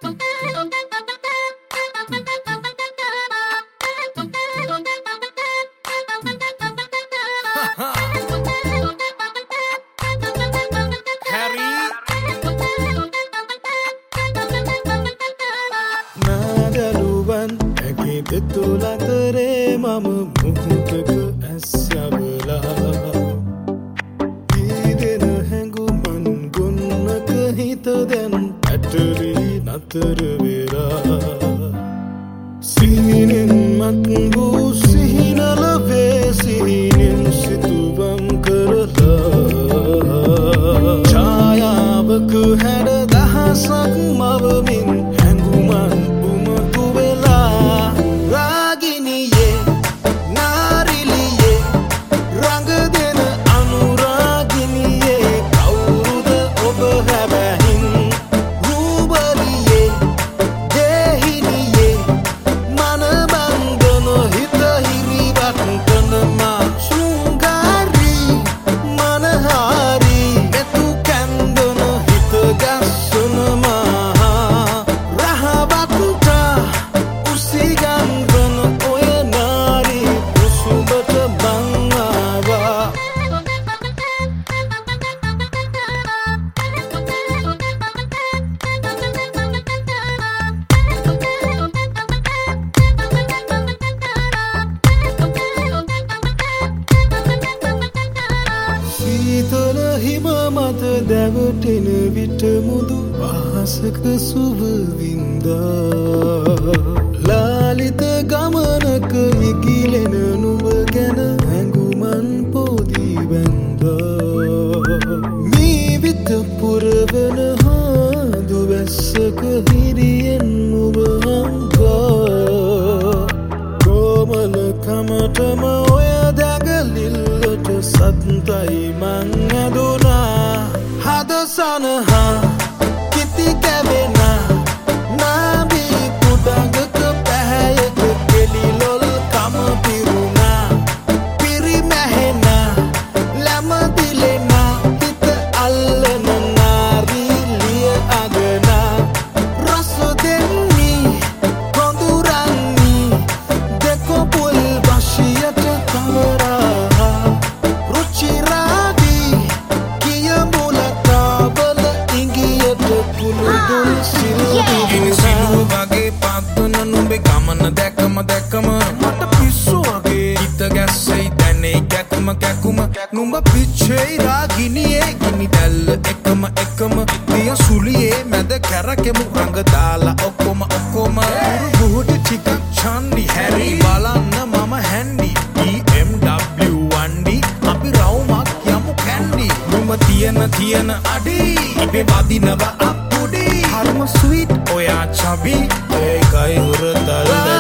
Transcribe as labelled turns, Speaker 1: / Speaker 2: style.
Speaker 1: Betul mama muhutක ඇස්සවලා ඊදෙන හැඟුමන් ගොන්නක හිත දැන් ඇටලි නතර වෙලා සිහිනෙන් මත් වූ සිහිනල වේසිහිනෙන් සිතුවම් කරලා ඡායාවක හැඩ දහසක් මවමින් හැඟුමන් උමතු වෙලා හිම මත දැවටෙන විට මුදු අහසක සුව වින්දා ලාලිත ගමනක ඉගිලෙන නුඹ ගැන හැඟුමන් පොදී බැන්දා මේ විත පුරවන හාදු වැස්සක හිරියෙන් නුඹ හංගා කොමල කමටම ඔය දැගලිල්ලට සත්තයි මං ඇදුනා හද සනහා කිති කැවෙනා නාබී කුඩඟක පැහැයක කෙලිලොල් කම පිරුණා පිරිමැහෙනා ලැමදිලෙනා හිත අල්ලන නාරීලිය අගනා රස දෙන්නී කොඳුරන්නී දෙකොපුල් වශියට කවරා දැකම මට පිස්සු වගේ හිත ගැස්සෙයි දැනේ කැකුම නුඹ පිච්චෙයි රාගිනියේ ගිනි දැල්ල එකම පිය සුලියේ මැද කැරකෙමු රඟ දාලා ඔක්කොම බුහුටි ටිකක් චන්දි හැරි බලන්න මම හැන්ඩි BMW 1D අපි රවුමක් යමු කැන්ඩි නුඹ තියෙන අඩි ඉබේ වදිනව අප්පුඩි හරිම ස්වීට් ඔයා චබි ඒකයි හුරතල්